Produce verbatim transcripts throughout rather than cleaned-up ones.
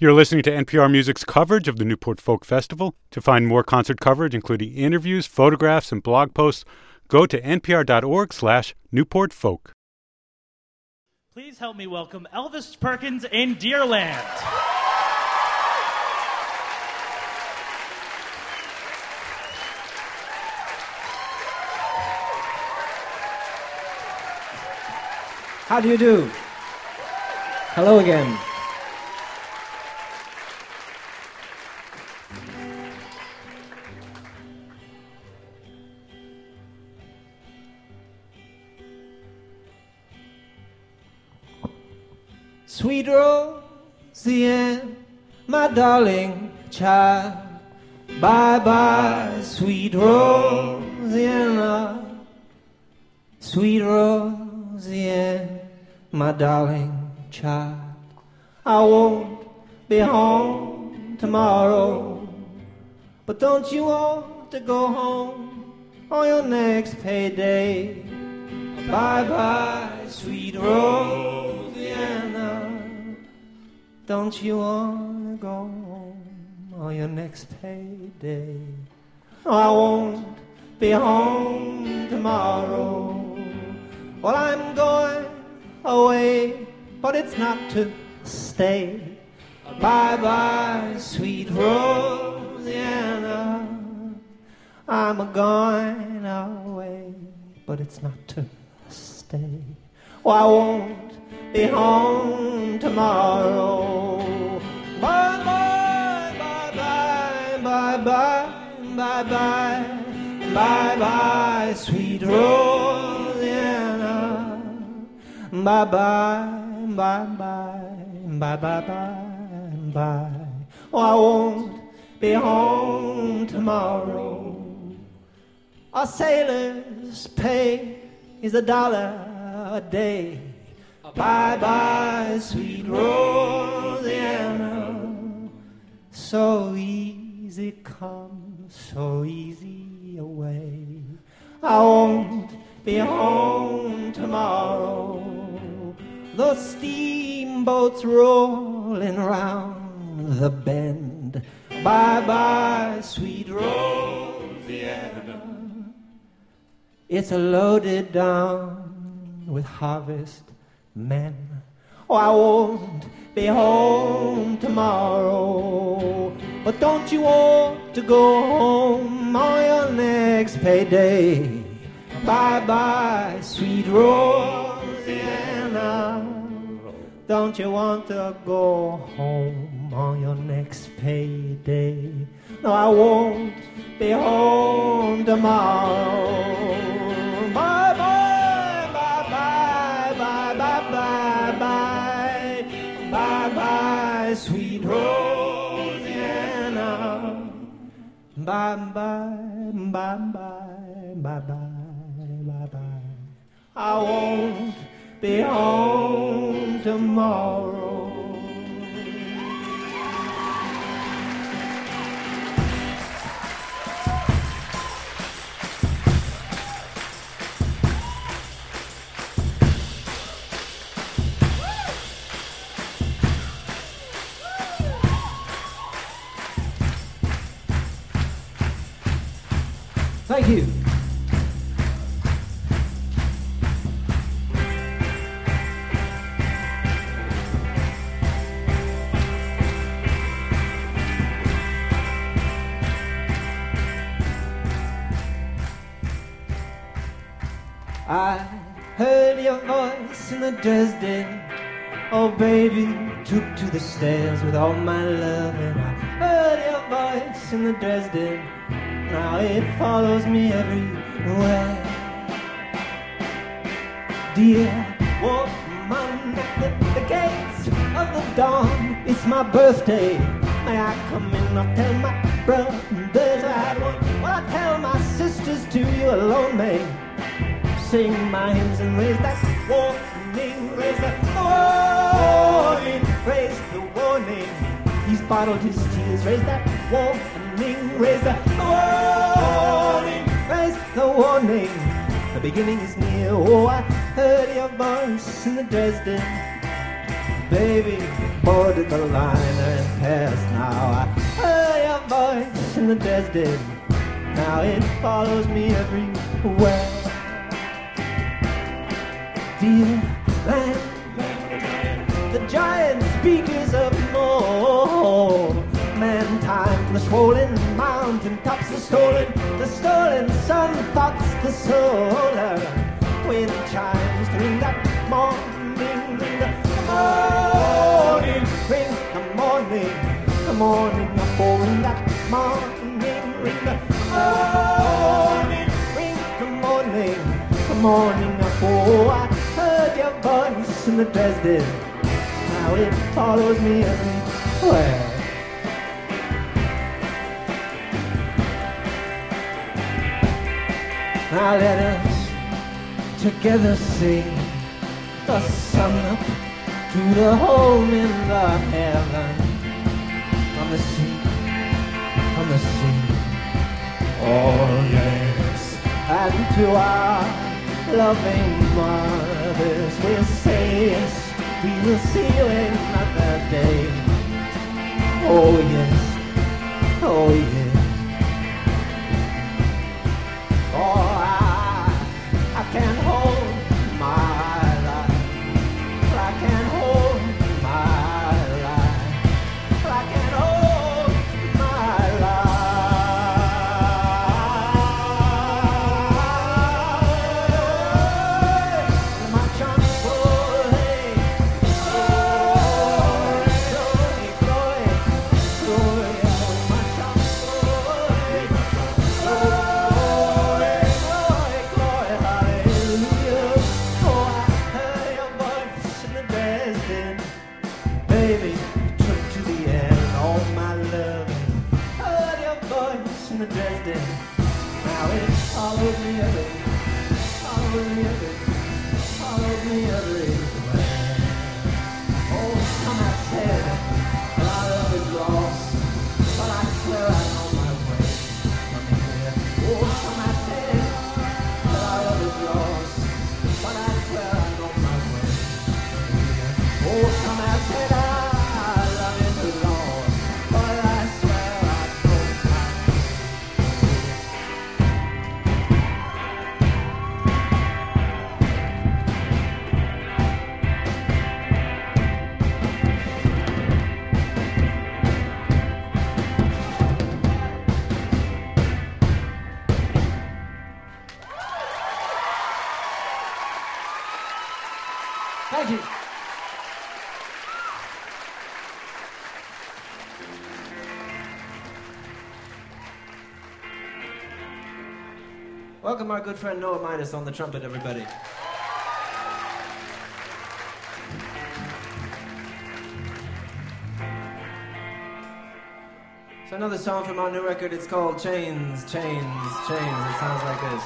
You're listening to N P R Music's coverage of the Newport Folk Festival. To find more concert coverage, including interviews, photographs, and blog posts, go to npr.org slash Newport Folk. Please help me welcome Elvis Perkins in Deerland. How do you do? Hello again. Sweet Roseanne, my darling child, bye-bye, sweet Roseanne, sweet Roseanne, my darling child. I won't be home tomorrow, but don't you want to go home on your next payday? Bye-bye, sweet Roseanne, don't you want to go home on your next payday? No, I won't be home tomorrow. Well, I'm going away, but it's not to stay. Bye-bye, sweet Roseanne, I'm a-going away, but it's not to stay. Oh, I won't be home tomorrow. Bye-bye, bye-bye, bye-bye, bye-bye, bye-bye, sweet Roseanne. Bye-bye, bye-bye, bye-bye, bye. Oh, I won't be home tomorrow. A sailor's pay is a dollar a day. Bye-bye, sweet Roseanne. So easy come, so easy away. I won't be home tomorrow. The steamboat's rolling round the bend. Bye-bye, sweet Roseanne. It's loaded down with harvest men. Oh, I won't be home tomorrow, but don't you want to go home on your next payday? Bye-bye, sweet Roseanne, don't you want to go home on your next payday? No, I won't be home tomorrow. Bye-bye, bye-bye, bye-bye, bye-bye, bye-bye, sweet Roseanne. Bye-bye, bye-bye, bye-bye, bye-bye. I won't be home tomorrow. Thank you. I heard your voice in the Dresden. Oh, baby, took to the stairs with all my love. And I heard your voice in the Dresden. Now it follows me everywhere. Dear woman at the, the gates of the dawn, it's my birthday. May I come in? I'll tell my brothers I had one. Well, I tell my sisters too. You alone may sing my hymns and raise that warning, raise that warning, raise the warning. He's bottled his tears. Raise that warning, raise the warning, raise the warning. The beginning is near. Oh, I heard your voice in the Dresden, baby. boarded the liner and passed. Now I heard your voice in the Dresden. Now it follows me everywhere. Dear land, the giant speakers of more. Man time, the swollen mountain tops are stolen. The stolen sun thoughts the solar. Wind chimes to ring that morning, ring the morning, ring the morning, the morning of falling that morning, ring the morning, ring the morning, the morning of fall. I heard your voice in the Dresden. Now it follows me everywhere. Now let us together sing the sun up to the home in the heaven. From the sea, from the sea, oh yes. And to our loving mothers we'll say yes, we will see you another day. Oh yes, oh yes. Oh, I, I can't hold my life. I can't hold my life. I can't hold my life. My chance for hey, glory, glory, glory, glory. My chance for hey, glory. Baby, took to the end all my loving. Heard your voice in the Dresden. Now it followed me everywhere, followed me everywhere, followed me everywhere. Oh, some have said that our love is lost, but I swear I know my way from here. Oh, some have said that our love is lost, but I swear I know my way from here. Oh, some have said I Thank you. Welcome our good friend Noah Minus on the trumpet, everybody. So another song from our new record, it's called Chains, Chains, Chains. It sounds like this.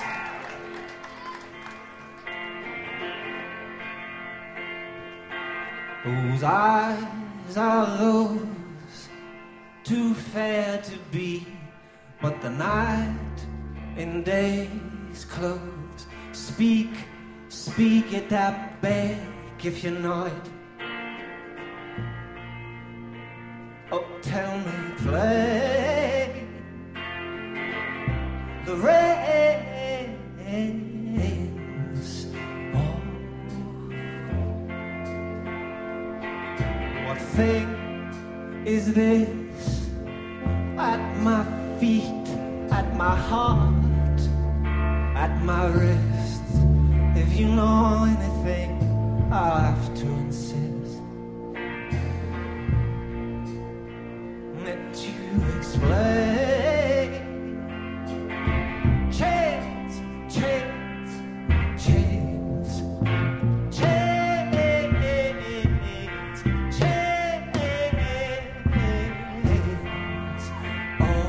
Whose eyes are those too fair to be, but the night in day's clothes? Speak, speak it, I beg, if you know it. Oh, tell me, play the rains. Oh, what thing is this at my feet, at my heart, at my wrists? If you know anything, I'll have to insist. Let you explain. Chains, chains, chains, chains, chains. Oh.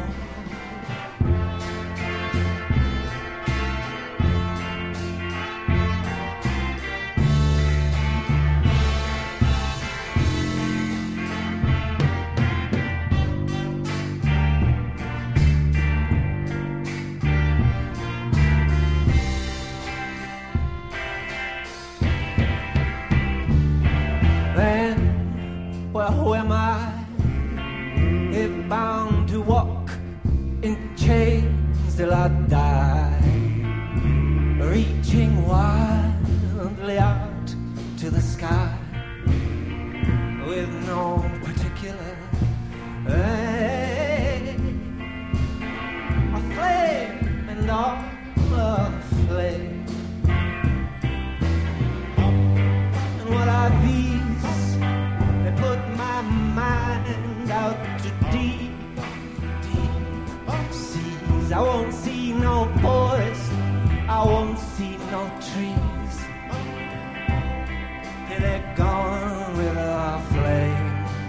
still I die, reaching wildly out to the sky with no particular aim. A flame and all a flame. And what are these? They put my mind out to deep, deep seas. I won't see no forest, I won't see no trees till they're gone with a flame.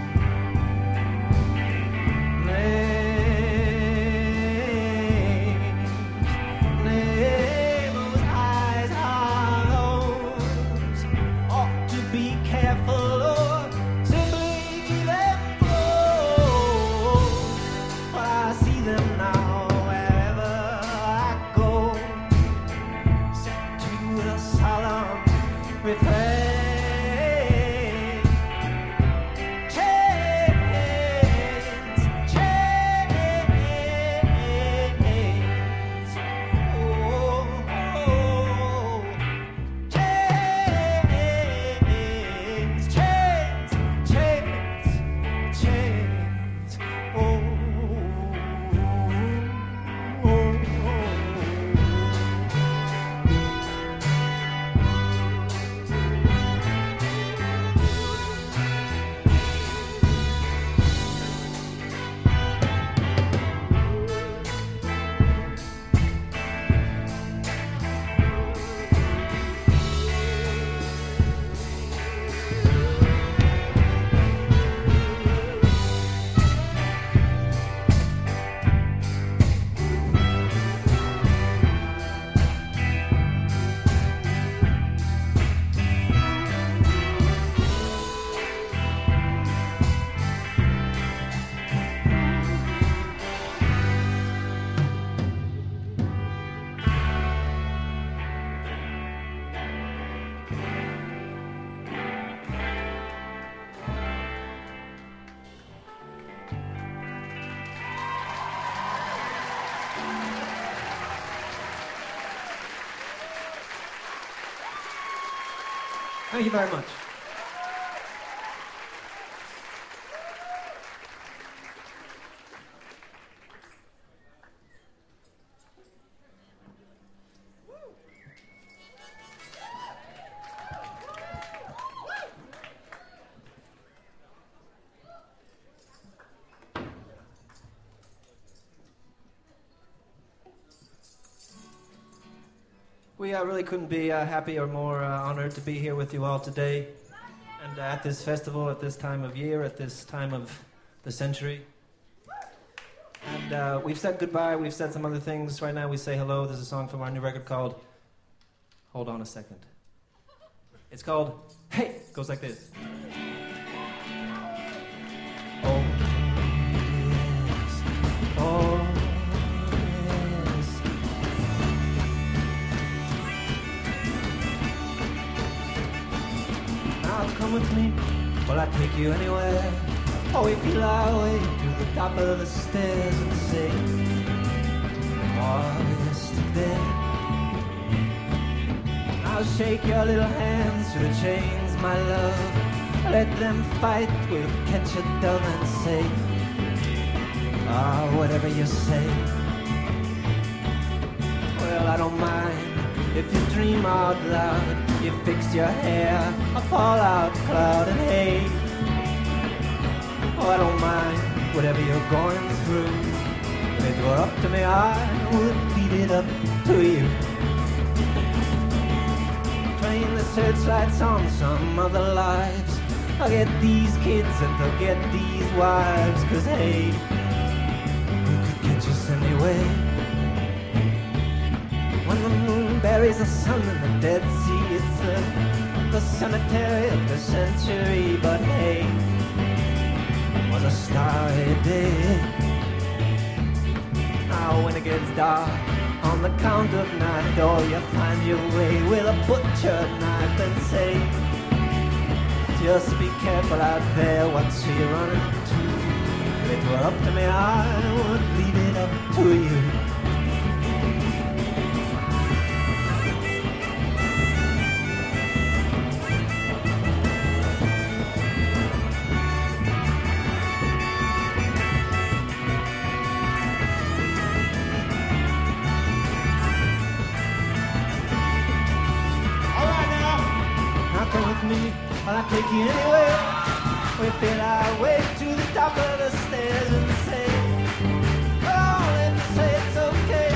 Thank you very much. We uh, really couldn't be uh, happy or more uh, honored to be here with you all today. And uh, at this festival, at this time of year, at this time of the century. And uh, we've said goodbye, we've said some other things. Right now we say hello. There's a song from our new record called Hold On a Second. It's called Hey! It goes like this. Oh, yes. Oh. Come with me, well, I'll take you anywhere. Oh, if you lie away to the top of the stairs and say, oh, yesterday. I'll shake your little hands through the chains, my love. Let them fight, we'll catch a dove and say, ah, oh, whatever you say. Well, I don't mind if you dream out loud. You fix your hair, a fallout cloud, and hey, oh, I don't mind whatever you're going through. If it were up to me, I would leave it up to you. Train the searchlights on some other lives. I'll get these kids and forget these wives. Cause hey, who could catch us anyway? When the moon buries the sun in the Dead Sea, it's the, the cemetery of the century. But hey, it was a starry day. Now when it gets dark, on the count of nine, oh, you find your way with a butcher knife and say, just be careful out there, what's she running to? If it were up to me, I would leave it up to you. take you anywhere. We feel our way to the top of the stairs and say, oh, let me say it's okay.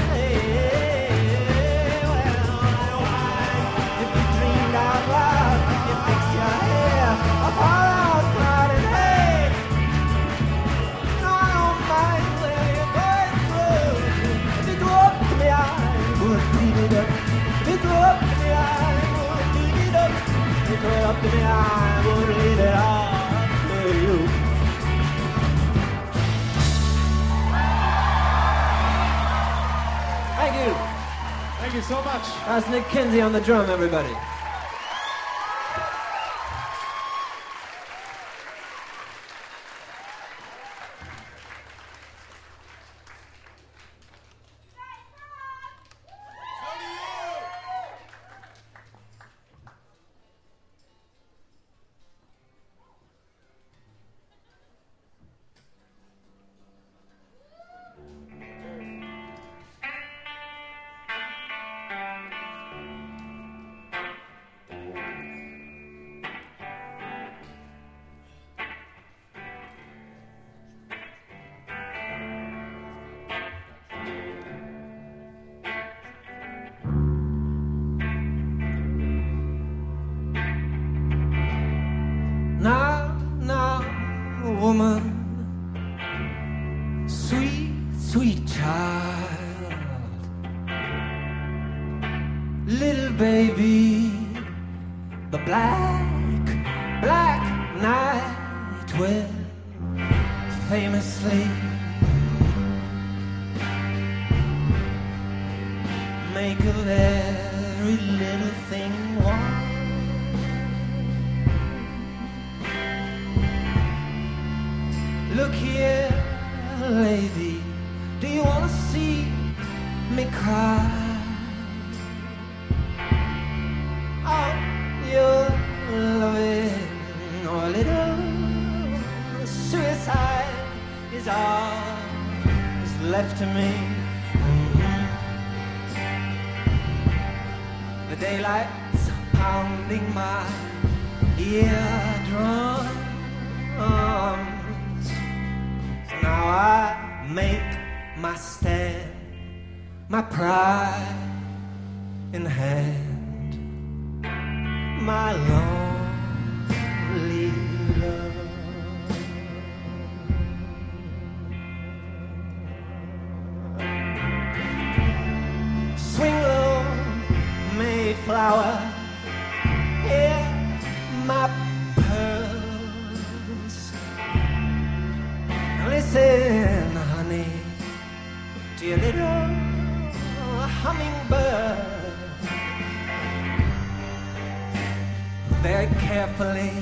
Well, if you dreamed out loud, you fix your hair up all out proud and hey, no, I don't mind where you're going through. If you go up to me, I would beat it up. If you go up to me, I would beat it up. If you go up to me, I would leave it all to you. Thank you. Thank you so much. That's Nick Kinsey on the drum, everybody. Now, now, woman, sweet, sweet child, little baby, the black, black night will famously make of every little thing one. Look here, lady, do you want to see me cry? Oh, you're loving or a little suicide is all that's left to me. Mm-hmm. The daylight's pounding my eardrum. Now I make my stand, my pride in hand, my lonely love. Swing low, Mayflower, hear my pearls. Listen, honey, to your little hummingbird. Very carefully,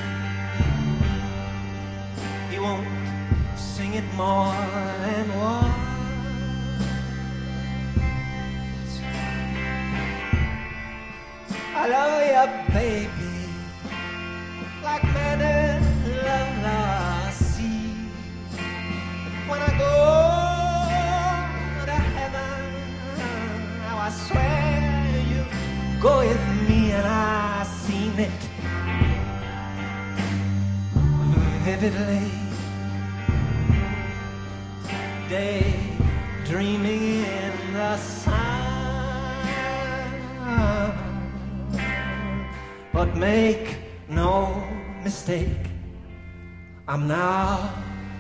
he won't sing it more than once. I love you, baby, like man and love lost sea. When I go to heaven, now I swear you go with me, and I seen it vividly, day dreaming in the sun. But make no mistake, I'm now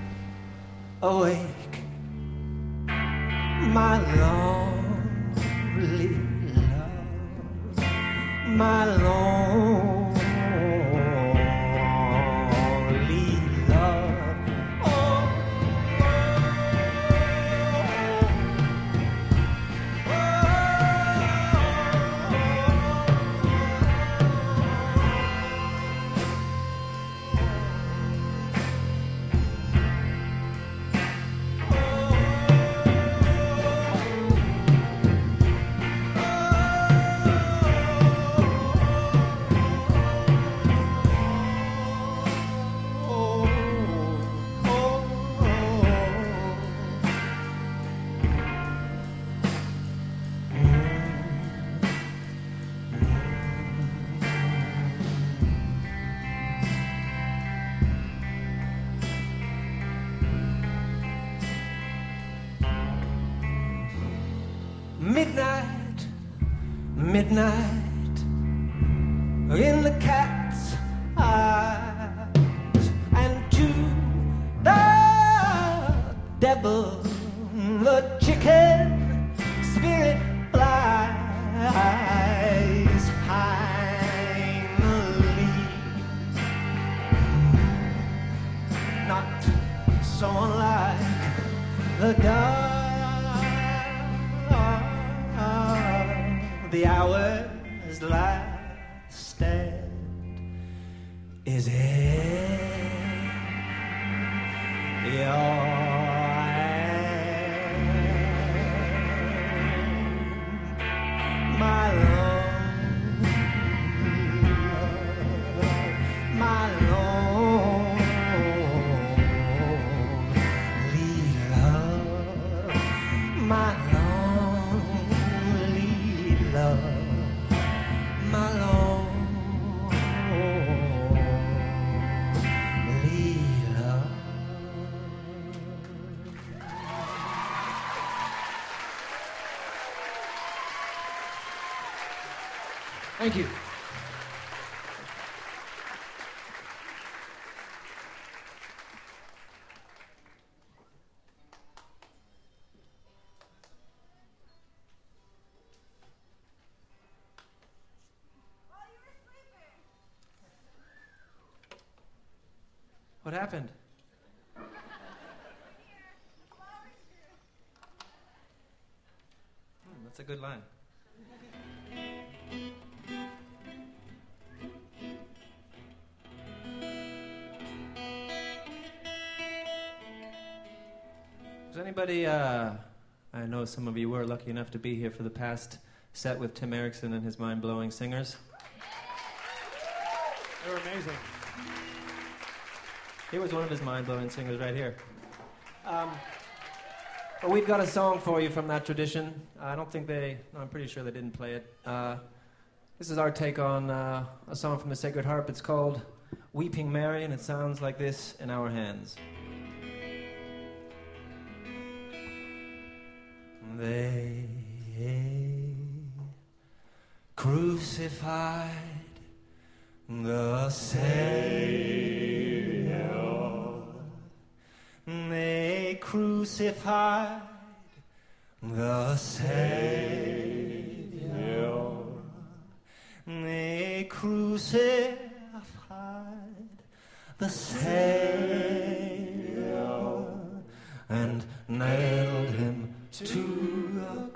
awake, my lonely love, my lonely love. Oh, oh, Midnight, midnight, in the cat's eyes, and to the devil, the chicken spirit flies finally. Not so unlike the dark. The hour's last stand is in your hand, my love, my lonely love, my love. My lonely love. Thank you. What happened? Hmm, that's a good line. Does anybody, uh, I know some of you were lucky enough to be here for the past set with Tim Erickson and his mind-blowing singers. They were amazing. Here was one of his mind-blowing singers right here. Um, well, we've got a song for you from that tradition. I don't think they, no, I'm pretty sure they didn't play it. Uh, this is our take on uh, a song from the Sacred Harp. It's called Weeping Mary, and it sounds like this in our hands. They crucified the Savior. They crucified the Savior. They crucified the Savior and nailed him to a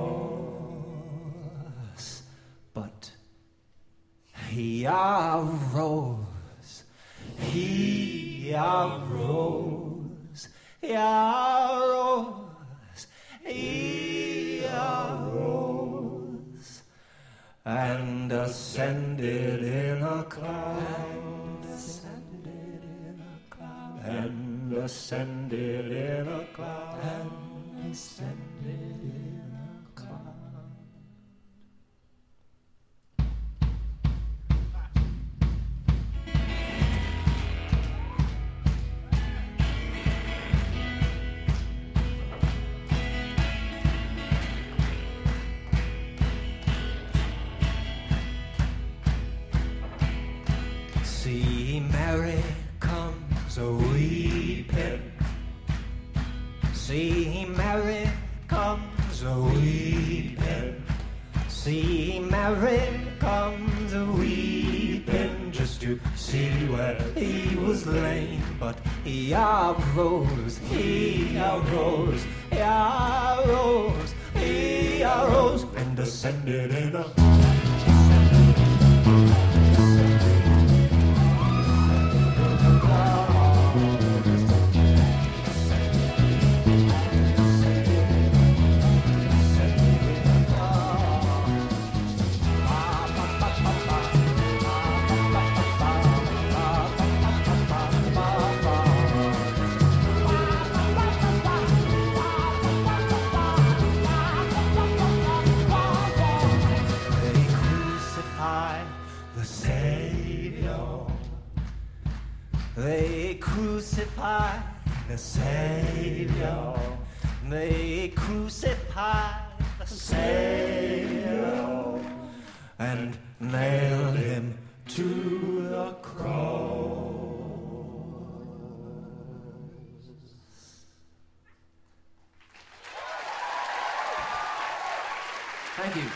cross. But he arose, he arose, he arose, he arose, and ascended in a cloud, ascended in a cloud, and ascended in a cloud, and ascended in a cloud. See Mary comes a-weeping. See Mary comes a-weeping. See Mary comes a-weeping, just to see where he was laid. But he arose, he arose, he arose, he arose, and ascended in a They crucified the Savior. They crucified sail and nailed him to the cross. Thank you.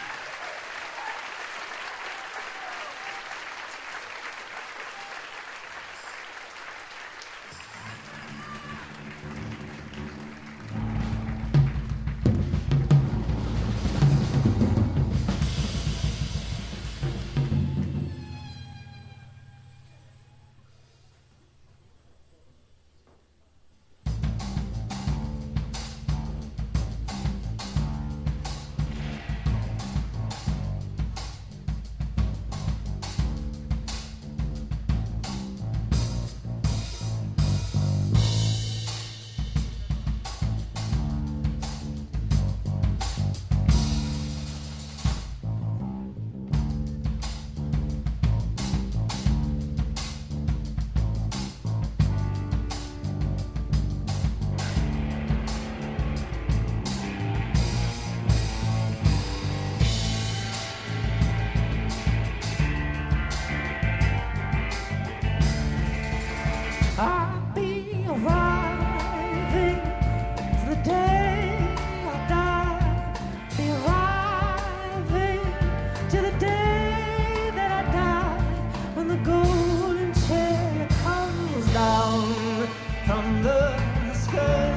I'll be arriving for the day I die. Be arriving to the day that I die. When the golden chair comes down from the sky,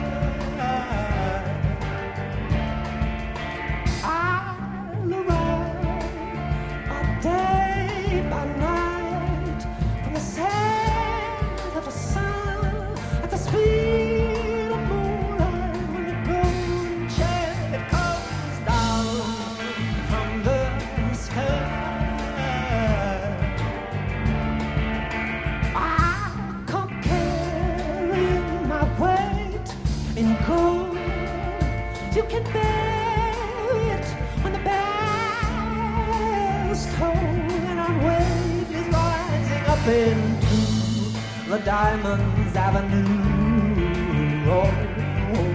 I'll arrive by day, by night, from the sands of the sun, at the speed of moonlight. When the golden chair comes down from the sky, I come carrying my weight in gold. You can bear it when the bells toll, and our wave is rising up into the Diamonds Avenue. Oh, oh.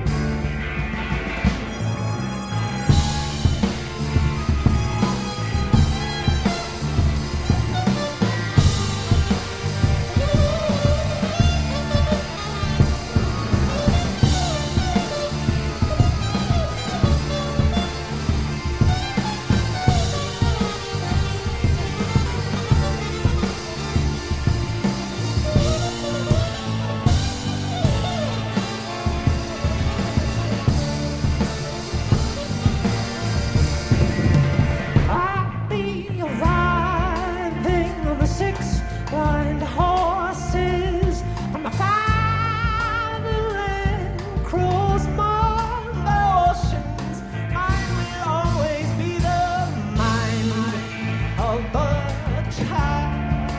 I'll be arriving on the six blind horses from the fatherland, cross among the oceans. Mine will always be the mind of a child.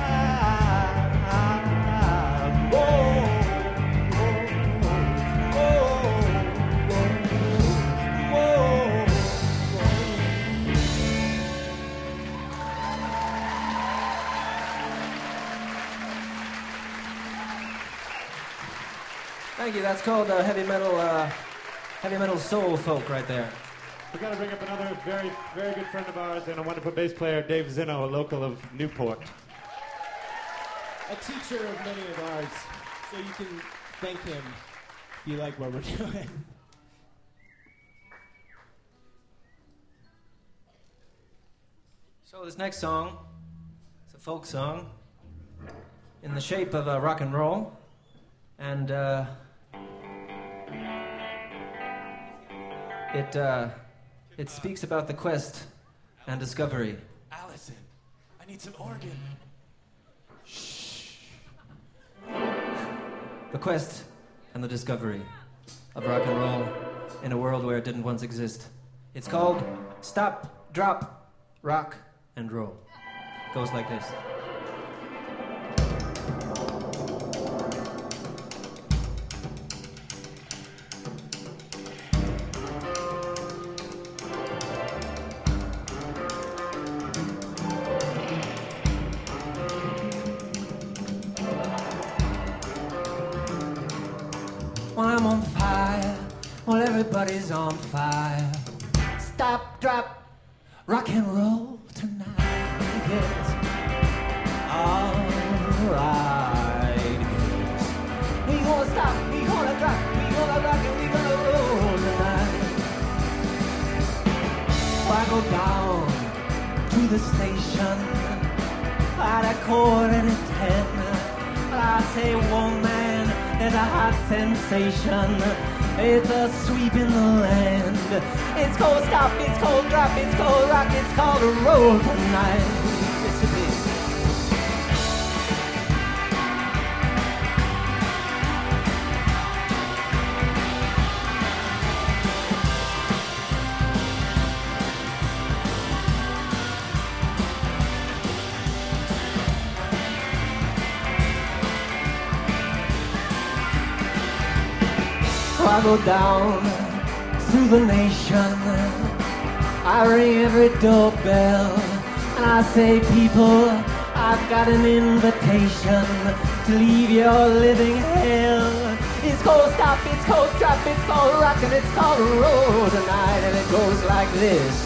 Whoa, whoa, whoa, whoa, whoa. Thank you. That's called uh, heavy metal, uh, heavy metal soul folk right there. We've got to bring up another very, very good friend of ours and a wonderful bass player, Dave Zinno, a local of Newport. A teacher of many of ours, so you can thank him if you like what we're doing. So this next song is a folk song in the shape of a rock and roll, and uh, it uh, it speaks about the quest and discovery. Allison, I need some organ. The quest and the discovery of rock and roll in a world where it didn't once exist. It's called Stop, Drop, Rock and Roll. Goes like this. Well, I'm on fire. Well, everybody's on fire. stop, drop, rock and roll tonight. Yes. All right. Yes. We gonna stop, we gonna drop, we gonna rock and we gonna roll tonight. So I go down to the station at a quarter to ten. I say, woman, there's a hot sensation. It's a sweep in the land. It's called stop, it's called drop, it's called rock, it's called a roll tonight. Yes, it is. So I go down through the nation, I ring every doorbell, and I say, people, I've got an invitation to leave your living hell. It's called stop, it's called drop, it's called rock, and it's called roll tonight, and it goes like this.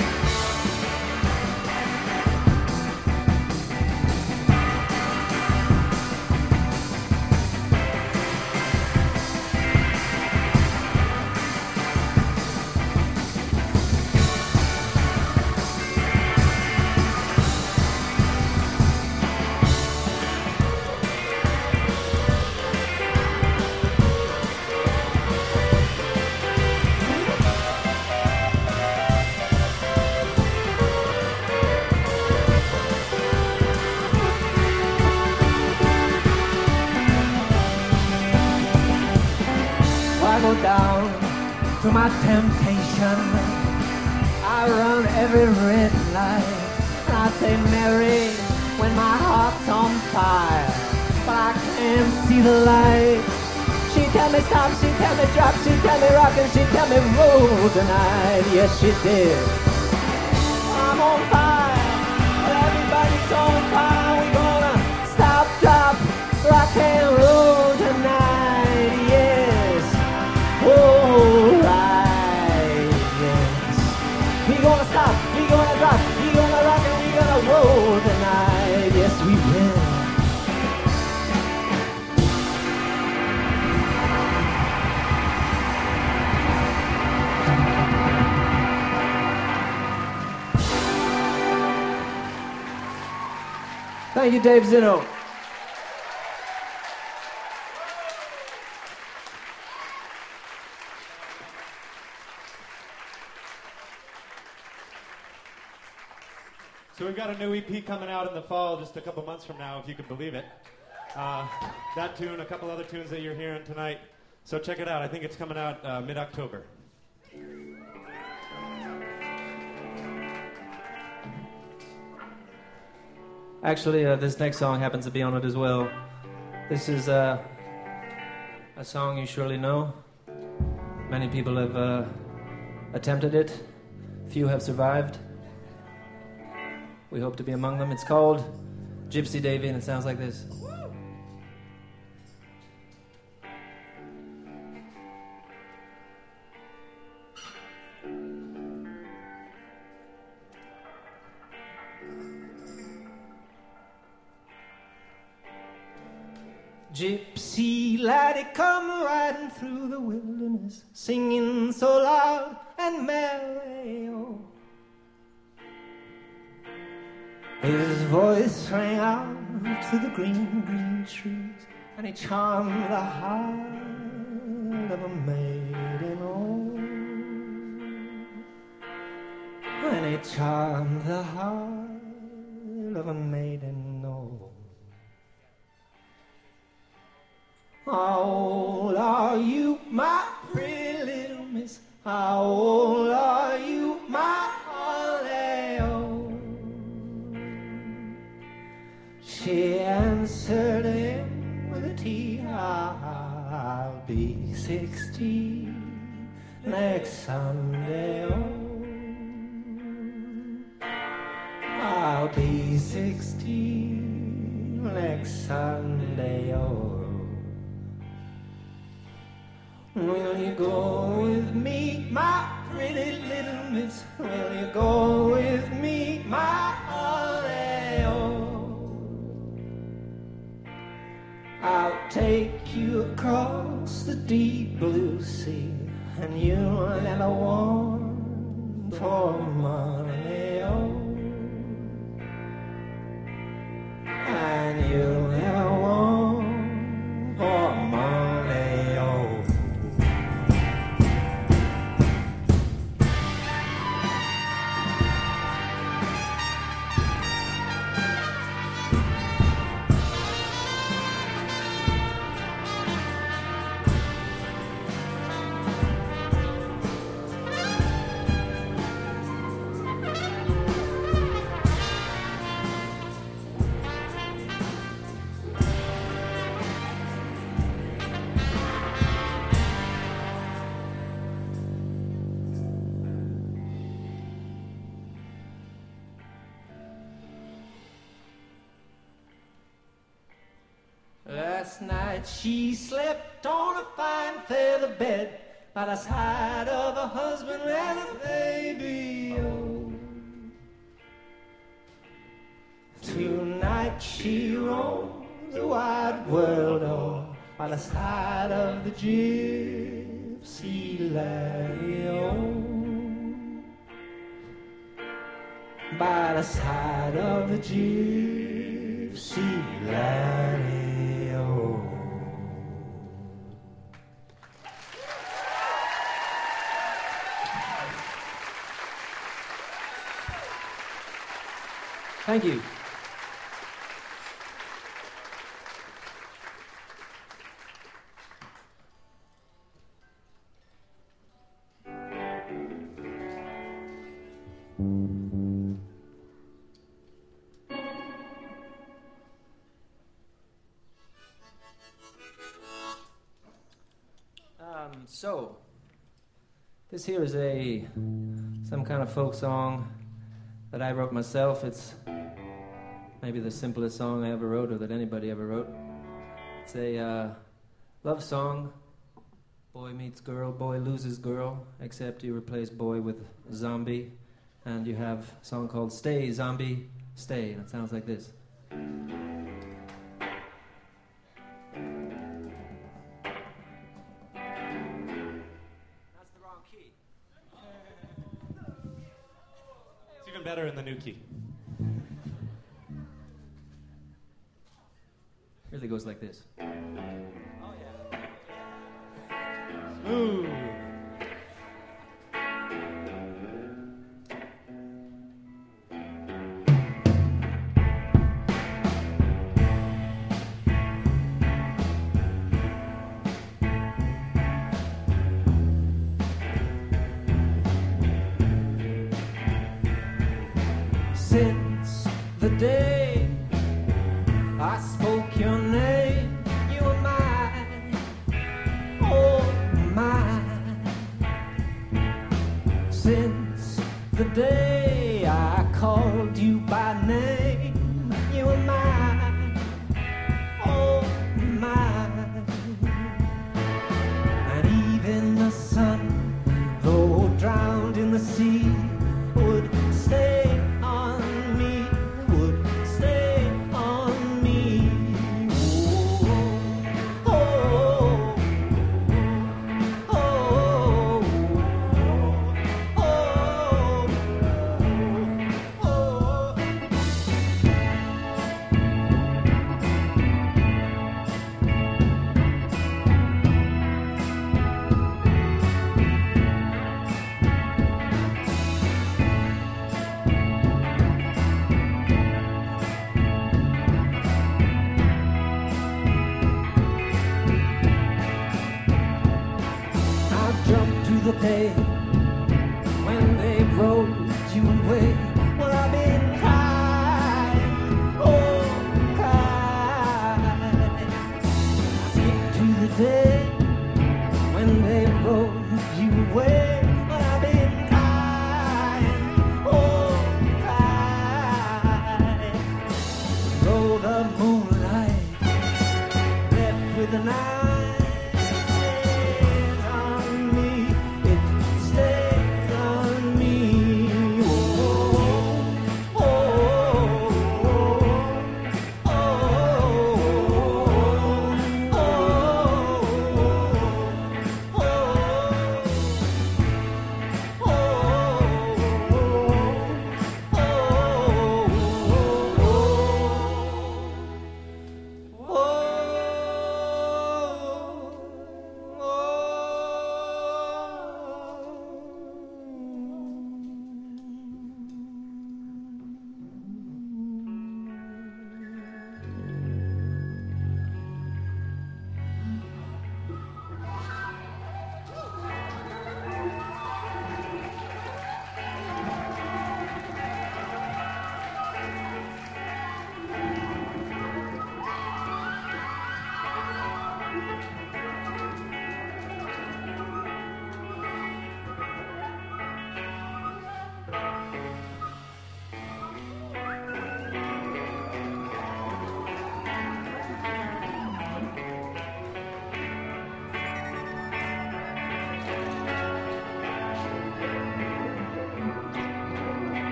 I go down to my temptation, I run every red light, and I say, Mary, when my heart's on fire, but I can't see the light. She tell me stop, she tell me drop, she tell me rock, and she tell me roll tonight. Yes, she did. I'm on fire, everybody's on fire. We're gonna stop, drop, rock and roll tonight. Yes. All right, yes. We gonna stop, we gonna drop, we gonna rock and we gonna roll tonight. Yes, we will. Thank you, Dave Zinno. So we've got a new E P coming out in the fall, just a couple months from now, if you can believe it. Uh, that tune, a couple other tunes that you're hearing tonight. So check it out. I think it's coming out uh, mid-October. Actually, uh, this next song happens to be on it as well. This is uh, a song you surely know. Many people have uh, attempted it. Few have survived. We hope to be among them. It's called Gypsy Davy, and it sounds like this. Gypsy laddie come riding through the wilderness, singing so loud and merry, oh. His voice rang out through the green, green trees, and he charmed the heart of a maiden, oh. And he charmed the heart of a maiden, oh. How old are you, my pretty little miss? How old are you, my holly, oh? She answered him with a T. I'll be sixty next Sunday, oh. I'll be sixty next Sunday, oh. Will you go with me, my pretty little miss, will you go with me, my honey? Oh, I'll take you across the deep blue sea, and you'll never want for money. Oh, and you'll never want for money. Oh. Last night she slept on a fine feather bed by the side of her husband and a baby. Oh, tonight she roams the wide world all by the side of the gypsy lady. Oh, by the side of the gypsy lady. Thank you. Um, so, this here is a some kind of folk song that I wrote myself. It's maybe the simplest song I ever wrote or that anybody ever wrote. It's a uh, love song. Boy meets girl, boy loses girl, except you replace boy with zombie, and you have a song called Stay, Zombie, Stay, and it sounds like this. That's the wrong key. It's even better in the new key. Really goes like this. Oh, yeah. Ooh. Since the day I spoke your name, you were mine, oh mine. Since the day I called you by name, you were mine, oh mine. And even the sun, though drowned in the sea, would stay on me, would stay on me. Oh, oh, oh, oh, oh, oh, oh. I'll jump to the day when they rode you away. Well, I've been crying, oh, crying. I'll skip to the day when they rode you away. Well, I've been crying, oh, crying. Though the moonlight left with the night stays on me, it stays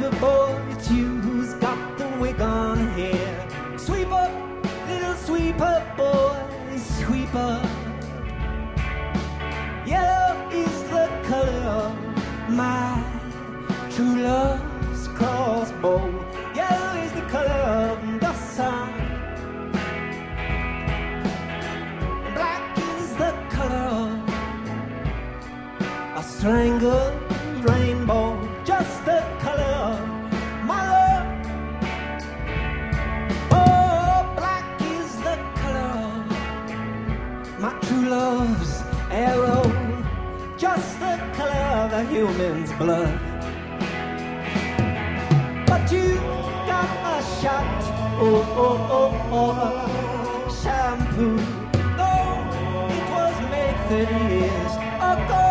sweeper boy, it's you who's got the wig on here. Sweep up, little sweeper boy, sweep up. Yellow is the color of my true love's crossbow. Yellow is the color of the sun. Black is the color of a strangled rainbow. Just the color of my love. Oh, black is the color of my true love's arrow. Just the color of a human's blood. But you got a shot, oh, oh, oh, oh, shampoo. No, it was made thirty years ago.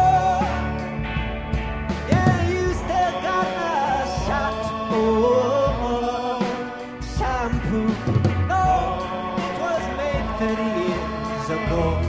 Yeah, you still got a shot, oh, oh, oh, shampoo. No, it was made thirty years ago.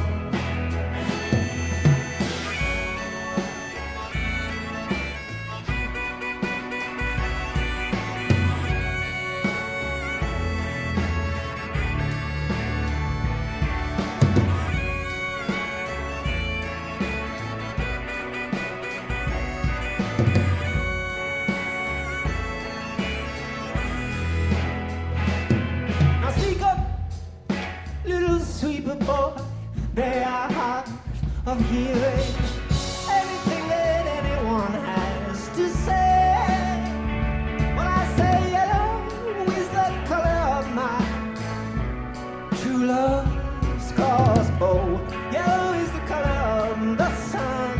They are hard of hearing everything that anyone has to say. When I say yellow is the color of my true love's crossbow. Yellow is the color of the sun.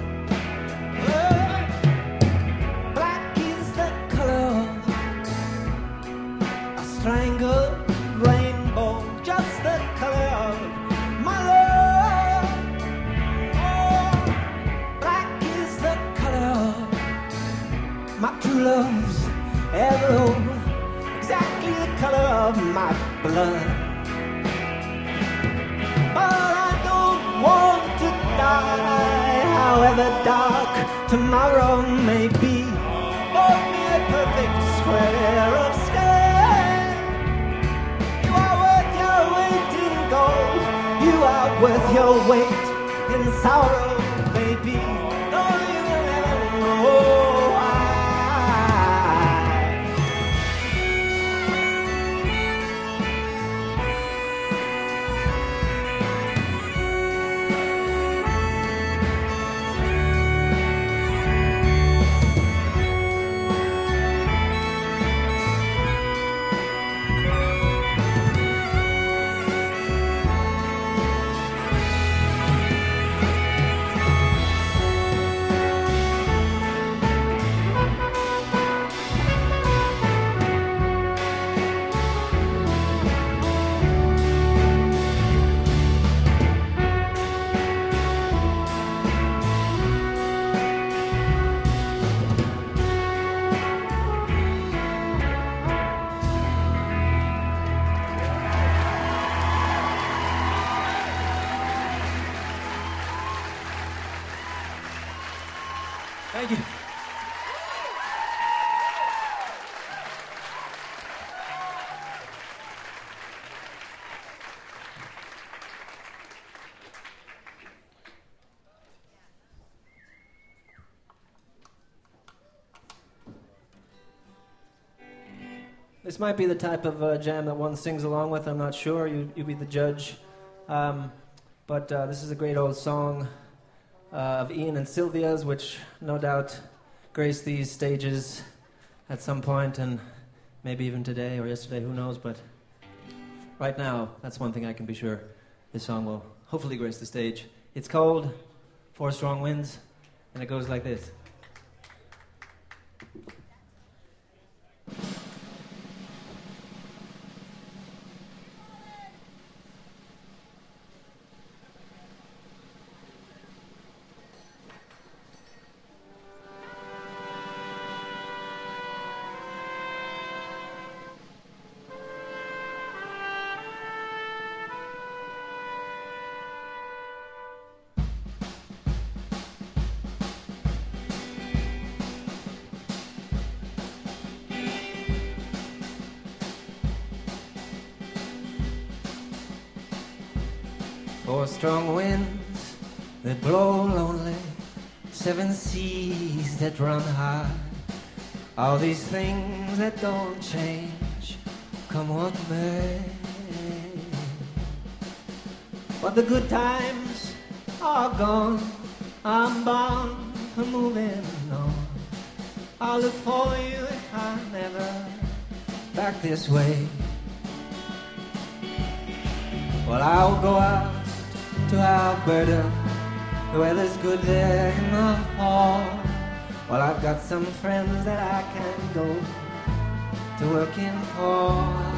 Oh, black is the color of a strangled rainbow. Just the color of my love. Oh, black is the color of my true love's arrow. Exactly the color of my blood. But I don't want to die, however dark tomorrow may be. Hold me a perfect square of sky. You are worth your weight in gold. You are worth your weight in sorrow, baby. No, you will never know why. Thank you. This might be the type of uh, jam that one sings along with. I'm not sure. You you be the judge. Um, but uh, this is a great old song uh, of Ian and Sylvia's, which no doubt graced these stages at some point, and maybe even today or yesterday, who knows. But right now, that's one thing I can be sure. This song will hopefully grace the stage. It's called Four Strong Winds, and it goes like this. Four strong winds that blow lonely, seven seas that run high. All these things that don't change, come what may. But the good times are gone, I'm bound for moving on. I'll look for you if I'm never back this way. Well, I'll go out to Alberta, the weather's good there in the fall. Well, I've got some friends that I can go to working for.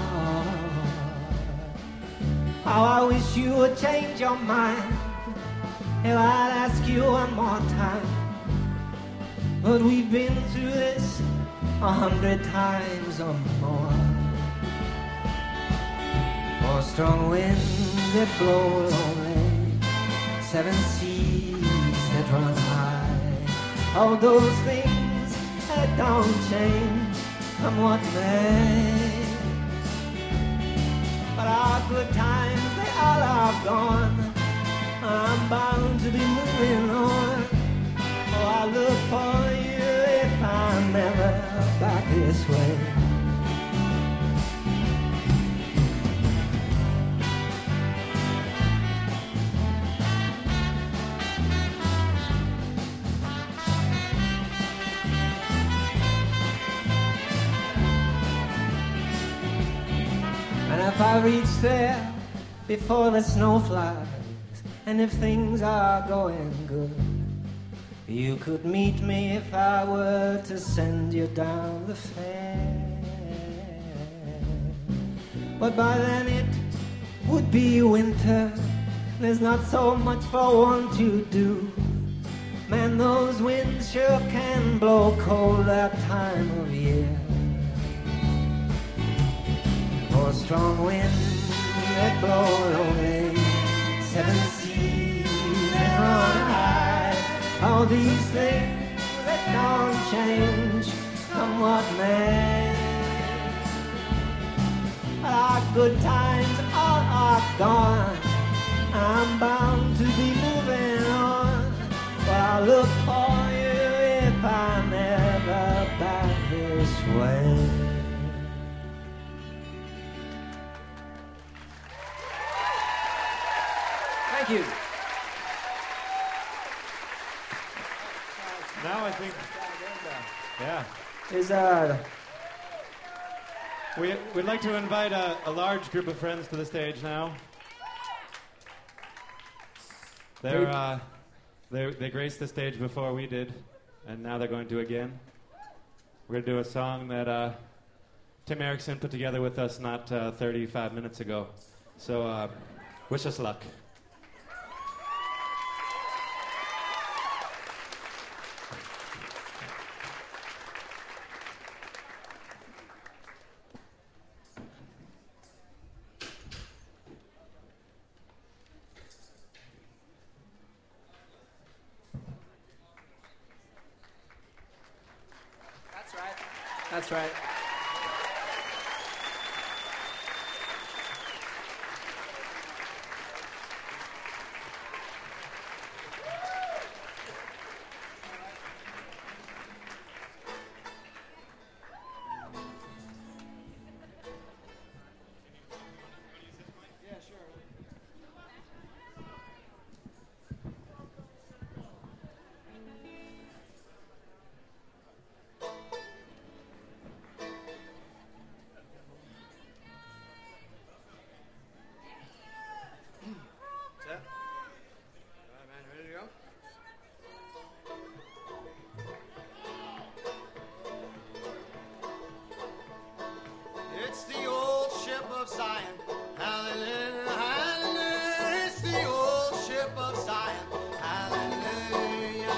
How I wish you would change your mind, if I'd ask you one more time. But we've been through this a hundred times or more. Four strong winds that blow lonely, seven seas that run high. All those things that don't change, come what may. But our good times, they all are gone, I'm bound to be moving on. Oh, I look for you if I'm never back this way. And if I reach there before the snow flies, and if things are going good, you could meet me if I were to send you down the fair. But by then it would be winter, there's not so much for one to do. Man, those winds sure can blow cold that time of year. Four strong winds that blow away, seven seas that run high. All these things that don't change, come what may. Our good times all are gone, I'm bound to be moving on. But I'll look for you if I'm ever back this way. Thank you. Now I think, yeah. Is uh, We, we'd like to invite a, a large group of friends to the stage now. They're, uh, they they graced the stage before we did, and now they're going to again. We're going to do a song that uh, Tim Erickson put together with us not uh, thirty-five minutes ago. So uh, wish us luck. That's right. It's the old ship of Zion. Hallelujah, hallelujah. It's the old ship of Zion. Hallelujah.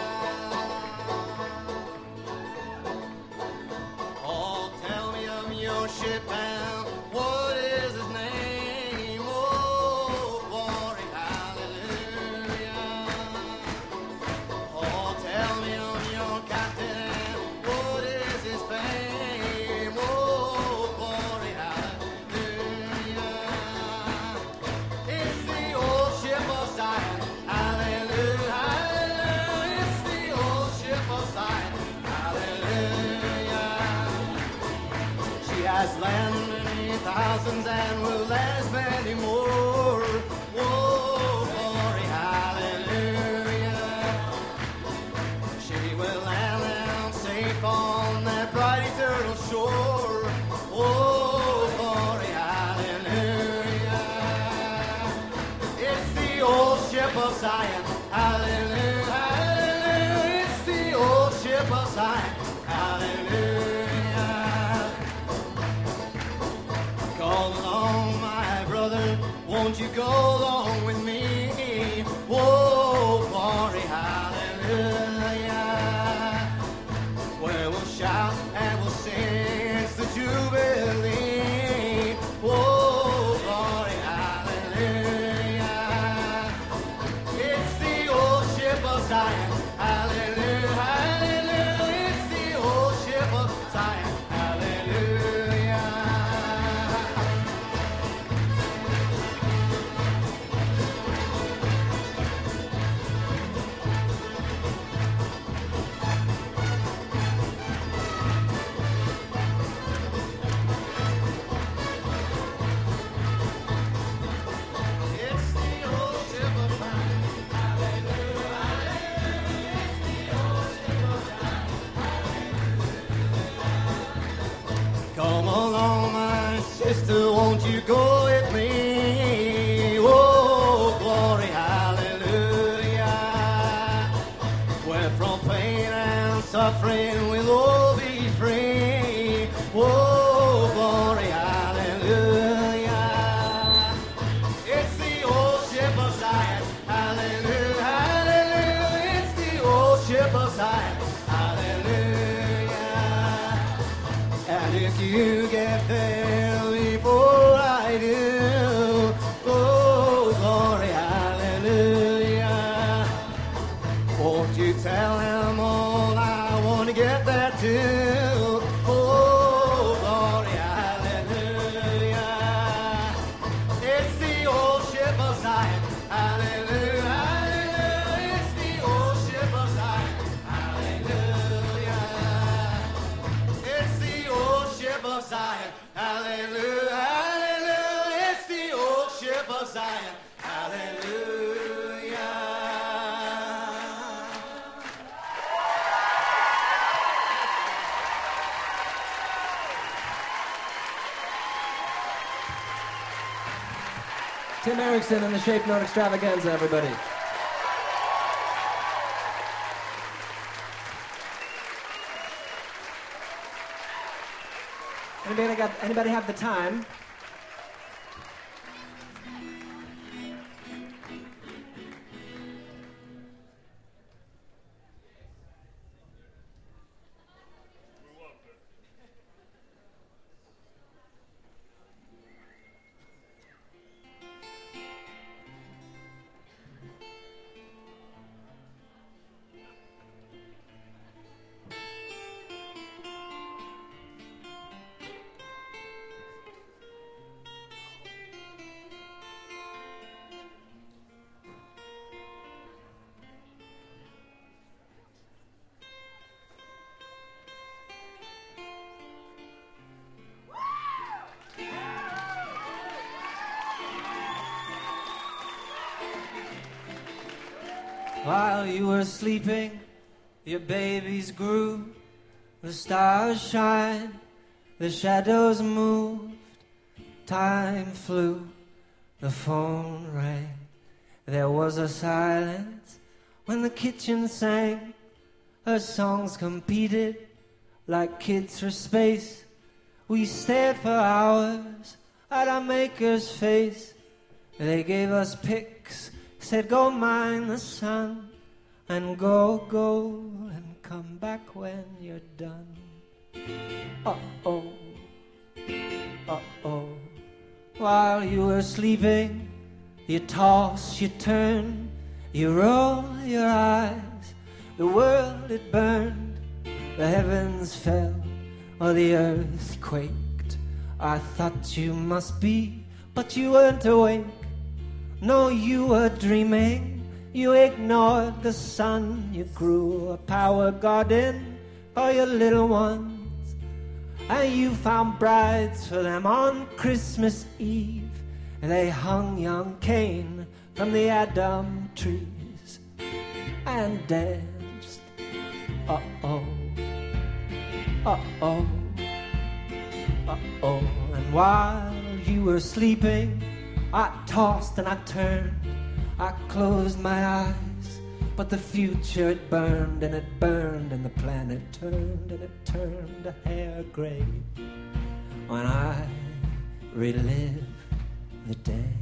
Oh, tell me of your ship and what is his name? Oh, glory, hallelujah. Oh, tell me of your captain. What is his fame? Oh, glory, hallelujah. It's the old ship of has land many thousands and will last many more. Whoa, glory, hallelujah. She will land down safe on that bright eternal shore. Whoa, glory, hallelujah. It's the old ship of Zion, hallelujah, hallelujah. It's the old ship of Zion, hallelujah. Come along, my brother, won't you go along with me? Whoa, glory, hallelujah. Where we'll shout and we'll sing, it's the Jubilee. Whoa, glory, hallelujah. It's the old ship of Zion, hallelujah, hallelujah. It's the old ship of Zion, hallelujah. It's the old ship of Zion, hallelujah, hallelujah. It's the old ship of Zion, hallelujah. Come along, my sister, won't you go with me? Oh, glory, hallelujah. Where from pain and suffering we'll all be free. Oh, glory, hallelujah. It's the old ship of Zion, hallelujah, hallelujah. It's the old ship of Zion, hallelujah. And if you get there before I do, oh, glory, hallelujah. Won't you tell him all I want to get there too? Oh, glory, hallelujah. It's the old ship of Zion, hallelujah, hallelujah. It's the old ship of Zion, hallelujah. It's the old ship of Zion, hallelujah, hallelujah. It's the old ship of Zion, hallelujah. Tim Erickson and the Shape Note Extravaganza, everybody. Anybody got? Anybody have the time? While you were sleeping, your babies grew. The stars shined, the shadows moved. Time flew, the phone rang. There was a silence when the kitchen sang. Her songs competed like kids for space. We stared for hours at our maker's face. They gave us pics, said go mine the sun, and go, go, and come back when you're done. Uh-oh, uh-oh. While you were sleeping, you toss, you turn, you roll your eyes. The world it burned, the heavens fell, or the earth quaked. I thought you must be, but you weren't awake. No, you were dreaming. You ignored the sun. You grew a power garden for your little ones. and you found brides for them on Christmas Eve, and they hung young Cain from the Adam trees and danced. Uh-oh, uh-oh, uh-oh. And while you were sleeping, I tossed and I turned, I closed my eyes, but the future it burned and it burned and the planet turned and it turned a hair gray when I relived the day.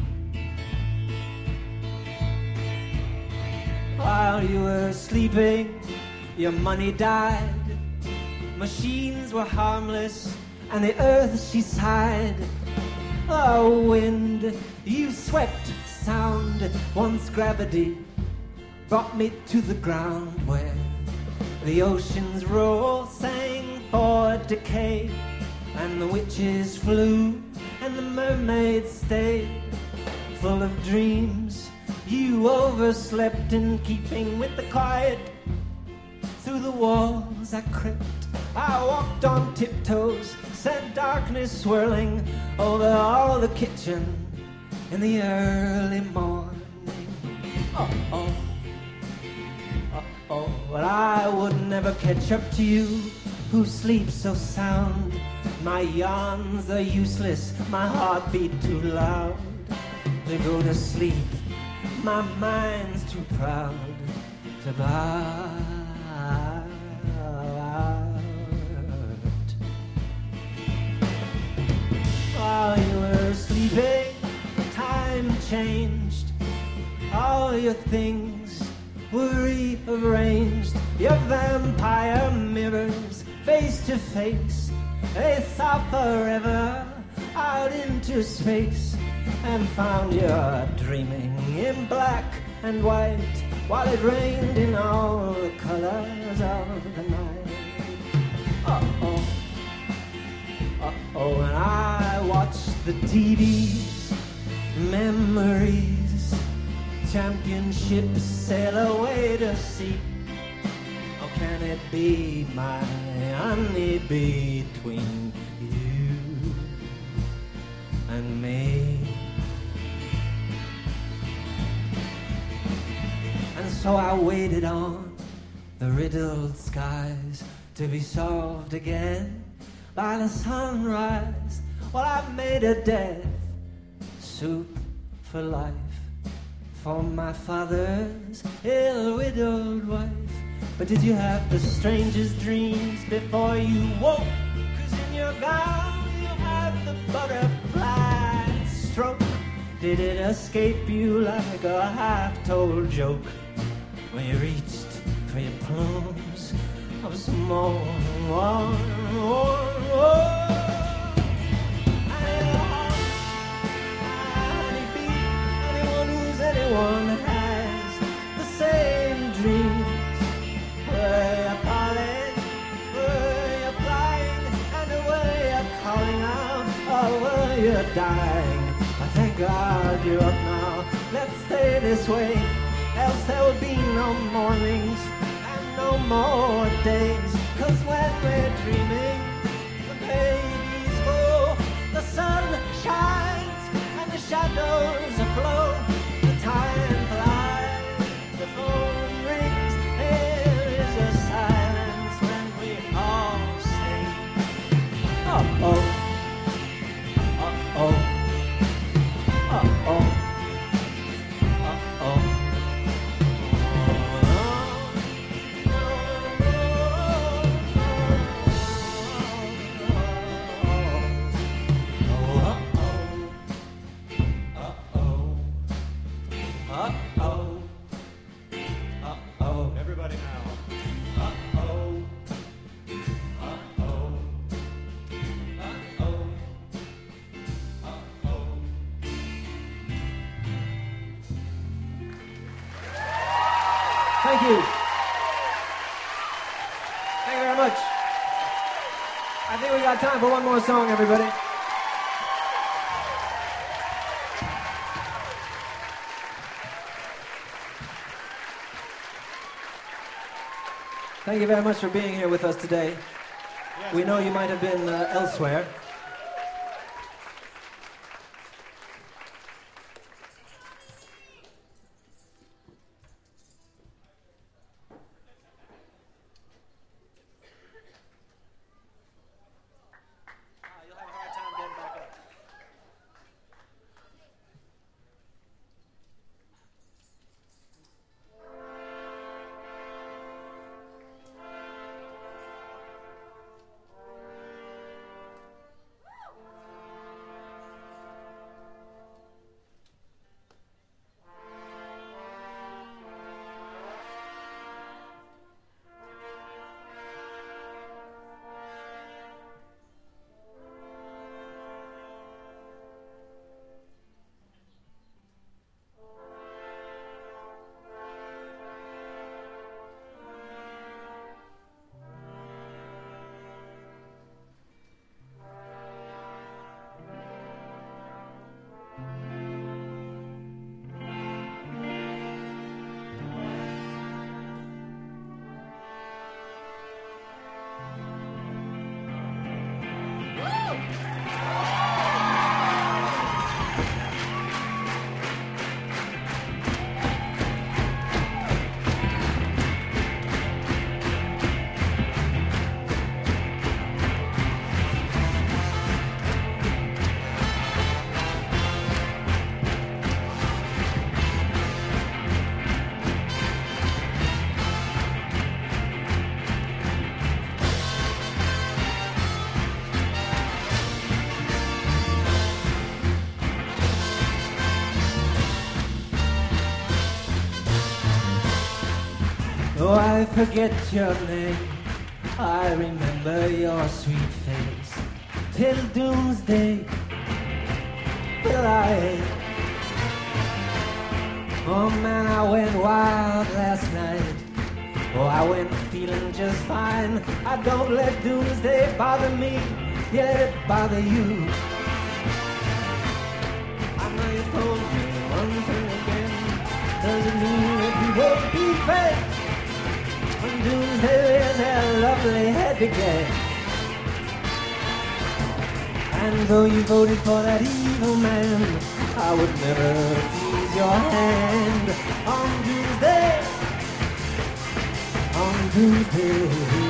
While you were sleeping, your money died, machines were harmless, and the earth she sighed. Oh, wind, you swept sound, once gravity brought me to the ground where the oceans roll, sang for decay, and the witches flew and the mermaids stayed. Full of dreams, you overslept in keeping with the quiet. Through the walls I crept, I walked on tiptoes, sent darkness swirling over all the kitchen in the early morning. Uh-oh, uh-oh, but I would never catch up to you who sleep so sound. My yawns are useless, my heartbeat too loud to go to sleep. My mind's too proud to bow out. While you were sleeping, time changed. All your things were rearranged. Your vampire mirrors, face to face, they saw forever out into space, and found you dreaming in black and white while it rained in all the colors of the night. Uh-oh, uh-oh, and I watched the T V's memories, championships sail away to sea. How can it be, my honey, between you and me? And so I waited on the riddled skies to be solved again by the sunrise. Well, I made a death soup for life for my father's ill-widowed wife. But did you have the strangest dreams before you woke? 'Cause in your gown you had the butterfly stroke. Did it escape you like a half-told joke when you reached for your plumes of some more warm, warm, warm? Anyone has the same dreams. Were you falling? Were you flying? And were you calling out? Or were you dying? I thank God you're up now. Let's stay this way, else there will be no mornings and no more days. 'Cause when we're dreaming, the babies grow, the sun shines and the shadows flow. Time flies, the phone rings, there is a silence when we all sing. Uh-oh, uh-oh, uh-oh, uh-oh. Uh-oh, uh-oh. Everybody now. Uh-oh. Uh-oh. Uh-oh. Uh-oh. Thank you. Thank you very much. I think we got time for one more song, everybody. Thank you very much for being here with us today. Yeah, guys. We know you might have been uh, elsewhere. Oh, I forget your name, I remember your sweet face. Till doomsday will I. Oh man, I went wild last night. Oh, I went feeling just fine. I don't let doomsday bother me, yeah, let it bother you. I know you told me once and again, doesn't mean that we won't be fair. When doomsday rears their lovely head again. And though you voted for that evil man, I would never tease your hand. On doomsday, on doomsday.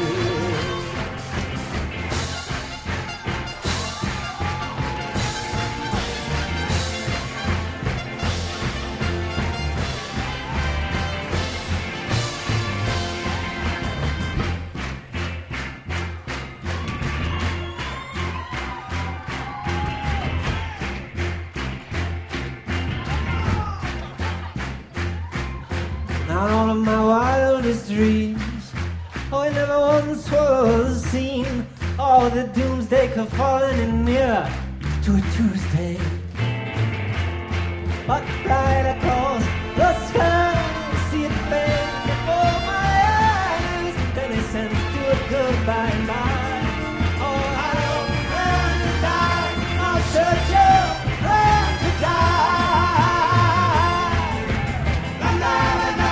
Now all of my wildest dreams, oh, it never once was seen. All the doomsday come falling in nearer to a Tuesday. But right across the sky, see it fade before my eyes. Then he sends to a goodbye and bye. Oh, I don't want to die, I'll search you, learn to die. La la la la.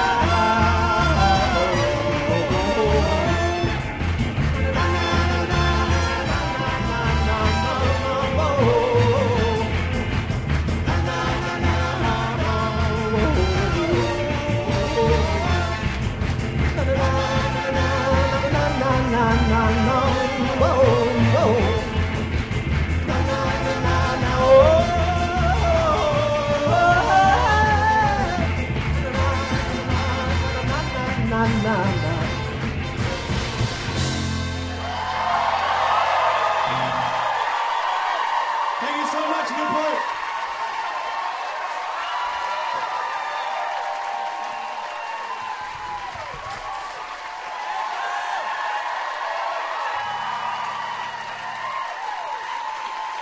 Thank you so much, Newport.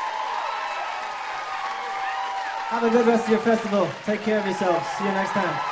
Have a good rest of your festival. Take care of yourselves. See you next time.